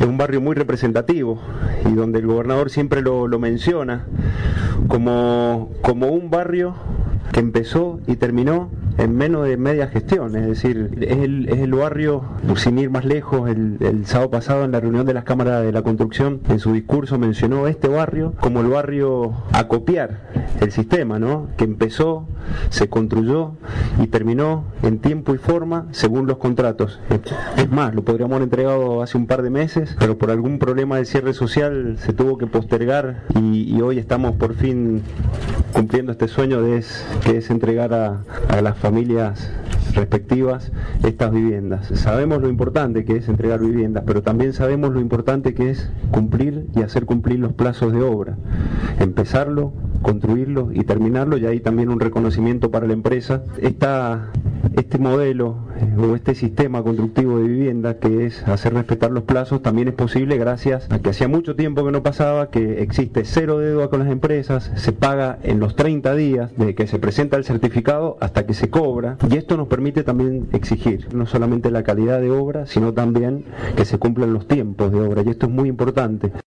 es un barrio muy representativo y donde el gobernador siempre lo menciona como un barrio que empezó y terminó en menos de media gestión, es decir, es el barrio, sin ir más lejos, el sábado pasado en la reunión de las cámaras de la construcción, en su discurso mencionó este barrio como el barrio a copiar el sistema, ¿no? Que empezó, se construyó y terminó en tiempo y forma según los contratos. Es más, lo podríamos haber entregado hace un par de meses, pero por algún problema de cierre social se tuvo que postergar y hoy estamos por fin cumpliendo este sueño que es entregar a las familias respectivas estas viviendas. Sabemos lo importante que es entregar viviendas, pero también sabemos lo importante que es cumplir y hacer cumplir los plazos de obra, empezarlo, construirlo y terminarlo, y ahí también un reconocimiento para la empresa. Este modelo o este sistema constructivo de vivienda, que es hacer respetar los plazos, también es posible gracias a que hacía mucho tiempo que no pasaba, que existe cero deuda con las empresas, se paga en los 30 días desde que se presenta el certificado hasta que se cobra, y esto nos permite también exigir no solamente la calidad de obra, sino también que se cumplan los tiempos de obra, y esto es muy importante.